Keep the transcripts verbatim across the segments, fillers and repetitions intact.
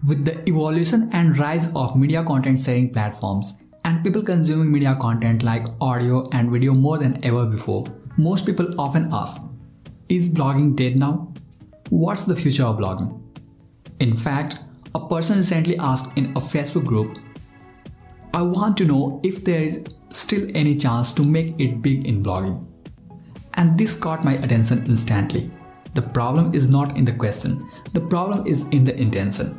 With the evolution and rise of media content sharing platforms and people consuming media content like audio and video more than ever before, most people often ask, is blogging dead now? What's the future of blogging? In fact, a person recently asked in a Facebook group, I want to know if there is still any chance to make it big in blogging. And this caught my attention instantly. The problem is not in the question, the problem is in the intention.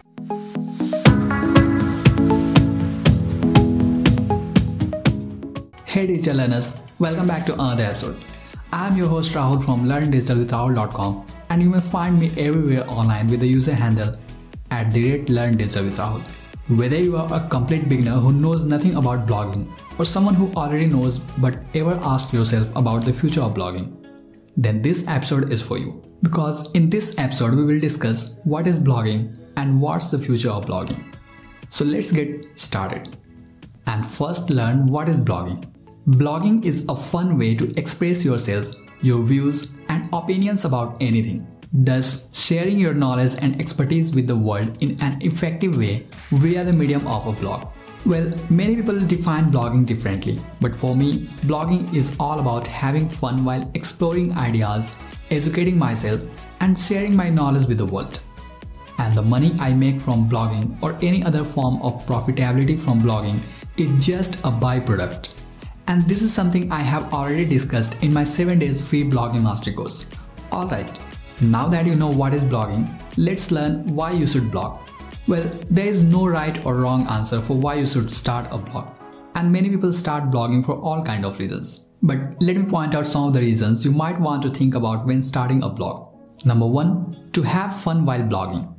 Hey digital learners, welcome back to another episode. I am your host Rahul from learn digital with rahul dot com, and you may find me everywhere online with the user handle at the rate learn digital with rahul. Whether you are a complete beginner who knows nothing about blogging or someone who already knows but ever asked yourself about the future of blogging, then this episode is for you. Because in this episode we will discuss what is blogging and what's the future of blogging. So let's get started. And first learn what is blogging. Blogging is a fun way to express yourself, your views and opinions about anything, thus sharing your knowledge and expertise with the world in an effective way via the medium of a blog. Well, many people define blogging differently, but for me, blogging is all about having fun while exploring ideas, educating myself and sharing my knowledge with the world. And the money I make from blogging or any other form of profitability from blogging is just a byproduct. And this is something I have already discussed in my seven days free blogging master course. Alright, now that you know what is blogging, let's learn why you should blog. Well, there is no right or wrong answer for why you should start a blog. And many people start blogging for all kinds of reasons. But let me point out some of the reasons you might want to think about when starting a blog. Number one, to have fun while blogging.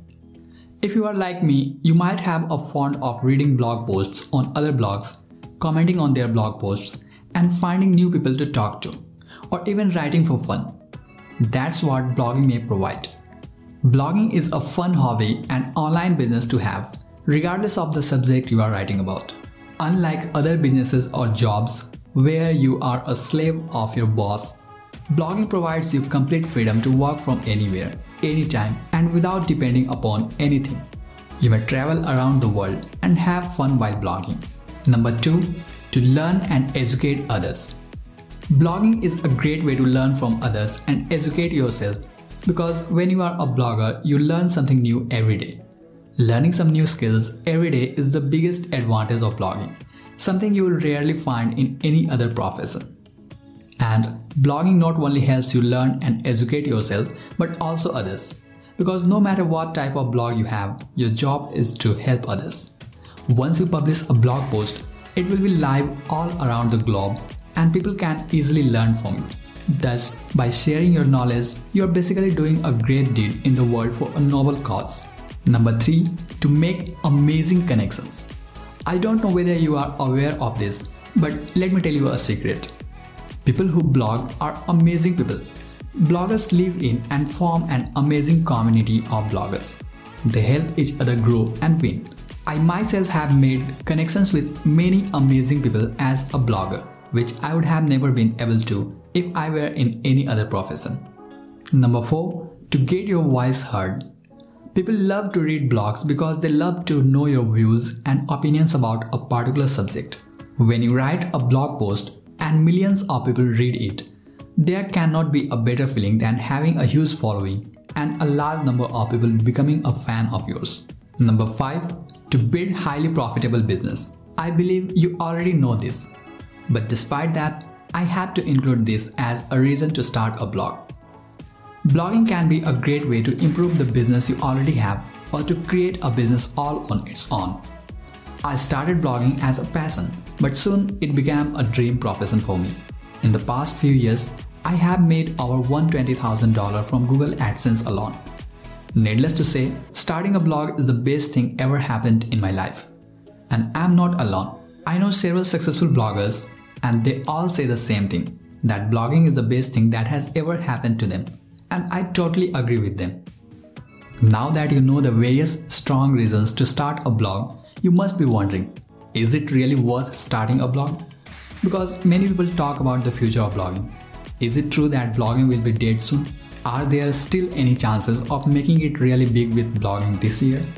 If you are like me, you might have a fond of reading blog posts on other blogs, commenting on their blog posts, and finding new people to talk to, or even writing for fun. That's what blogging may provide. Blogging is a fun hobby and online business to have, regardless of the subject you are writing about. Unlike other businesses or jobs where you are a slave of your boss, blogging provides you complete freedom to work from anywhere, anytime, and without depending upon anything. You may travel around the world and have fun while blogging. Number two, to learn and educate others. Blogging is a great way to learn from others and educate yourself, because when you are a blogger, you learn something new every day. Learning some new skills every day is the biggest advantage of blogging, something you will rarely find in any other profession. And blogging not only helps you learn and educate yourself, but also others. Because no matter what type of blog you have, your job is to help others. Once you publish a blog post, it will be live all around the globe and people can easily learn from you. Thus, by sharing your knowledge, you are basically doing a great deed in the world for a noble cause. Number three, to make amazing connections. I don't know whether you are aware of this, but let me tell you a secret. People who blog are amazing people. Bloggers live in and form an amazing community of bloggers. They help each other grow and win. I myself have made connections with many amazing people as a blogger, which I would have never been able to if I were in any other profession. Number four, to get your voice heard. People love to read blogs because they love to know your views and opinions about a particular subject. When you write a blog post and millions of people read it, there cannot be a better feeling than having a huge following and a large number of people becoming a fan of yours. Number five, to build highly profitable business. I believe you already know this, but despite that, I had to include this as a reason to start a blog. Blogging can be a great way to improve the business you already have or to create a business all on its own. I started blogging as a passion, but soon it became a dream profession for me. In the past few years, I have made over one hundred twenty thousand dollars from Google AdSense alone. Needless to say, starting a blog is the best thing ever happened in my life. And I'm not alone. I know several successful bloggers and they all say the same thing, that blogging is the best thing that has ever happened to them. And I totally agree with them. Now that you know the various strong reasons to start a blog, you must be wondering, is it really worth starting a blog? Because many people talk about the future of blogging. Is it true that blogging will be dead soon? Are there still any chances of making it really big with blogging this year?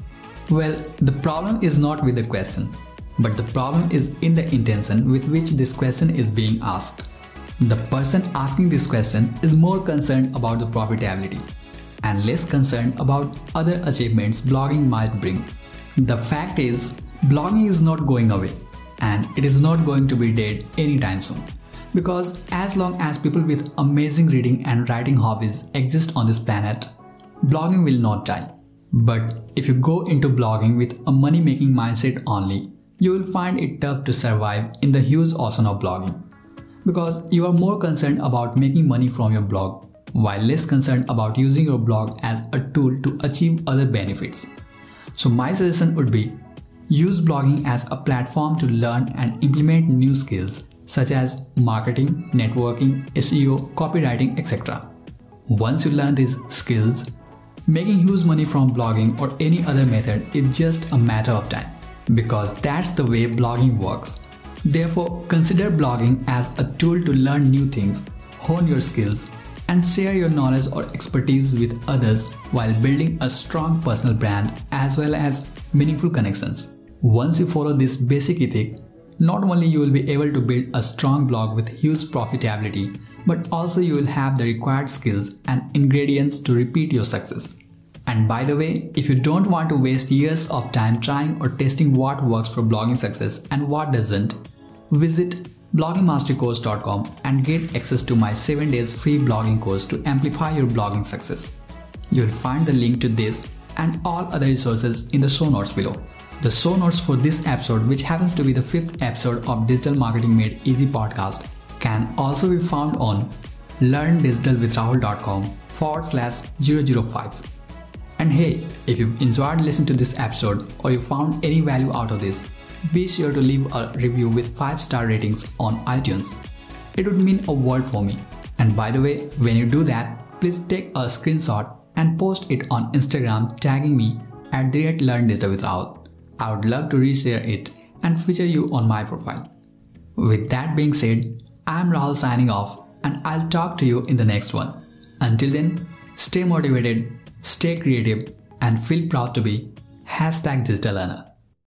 Well, the problem is not with the question, but the problem is in the intention with which this question is being asked. The person asking this question is more concerned about the profitability and less concerned about other achievements blogging might bring. The fact is, blogging is not going away and it is not going to be dead anytime soon. Because as long as people with amazing reading and writing hobbies exist on this planet, blogging will not die. But if you go into blogging with a money-making mindset only, you will find it tough to survive in the huge ocean of blogging. Because you are more concerned about making money from your blog, while less concerned about using your blog as a tool to achieve other benefits. So my suggestion would be, use blogging as a platform to learn and implement new skills such as marketing, networking, S E O, copywriting, et cetera. Once you learn these skills, making huge money from blogging or any other method is just a matter of time, because that's the way blogging works. Therefore, consider blogging as a tool to learn new things, hone your skills, and share your knowledge or expertise with others while building a strong personal brand as well as meaningful connections. Once you follow this basic ethic, not only you will be able to build a strong blog with huge profitability, but also you will have the required skills and ingredients to repeat your success. And by the way, if you don't want to waste years of time trying or testing what works for blogging success and what doesn't, visit blogging mastery course dot com and get access to my seven days free blogging course to amplify your blogging success. You'll find the link to this and all other resources in the show notes below. The show notes for this episode, which happens to be the fifth episode of Digital Marketing Made Easy podcast, can also be found on learn digital with rahul dot com forward slash zero zero five. And hey, if you enjoyed listening to this episode or you found any value out of this, be sure to leave a review with five star ratings on iTunes. It would mean a world for me. And by the way, when you do that, please take a screenshot and post it on Instagram tagging me at the rate learn digital with rahul. I would love to reshare it and feature you on my profile. With that being said, I am Rahul signing off and I'll talk to you in the next one. Until then, stay motivated, stay creative, and feel proud to be hashtag digital learner.